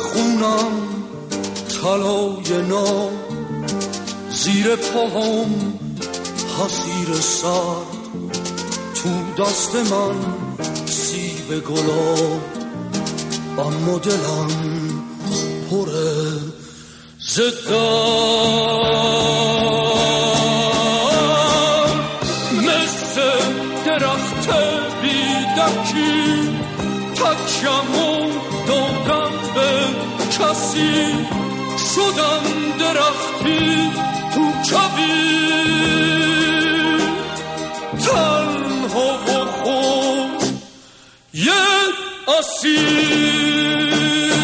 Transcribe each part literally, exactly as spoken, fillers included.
خونم طلای ناب، زیر پاهم حصیر سر، تو دست من سیب گلاب، اما دلم پره زدم. مثل درخت بیدکی تکیمو دادم به کسی، شدم درختی تو کویر، تنها و خوش یه اسیر.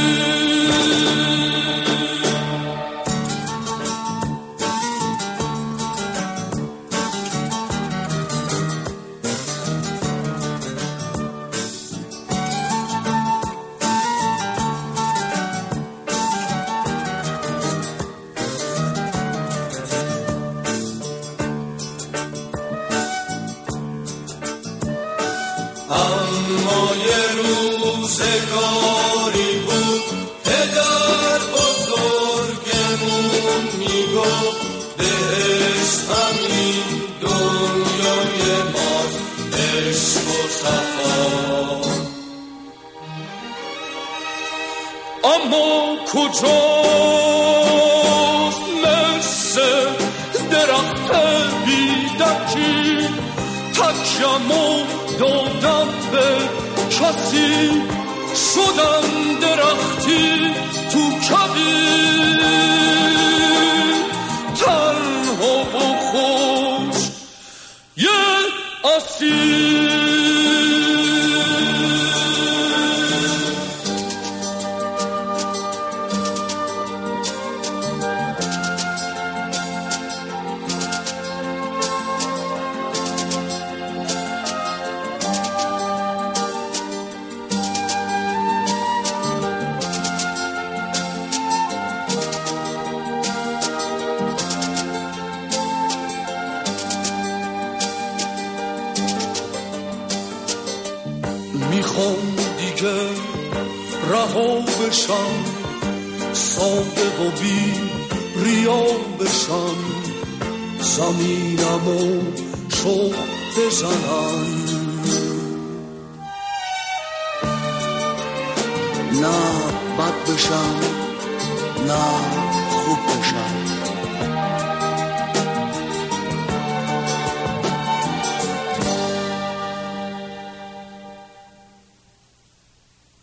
اما یه روزگاری بود پدر بزرگمون میگفت بهشت همین دنیای ماست، عشق و صفا. اما کجاست مثل درخت بیدکی تکیمو دادم به کسی، شدم درختی تو کویر، تنها و خوش یه اسیر. میخوام دیگه رها بشم، ساده و بی ریا بشم، زمینمو شوق بزنم، نه بد بشم نه خوب بشم.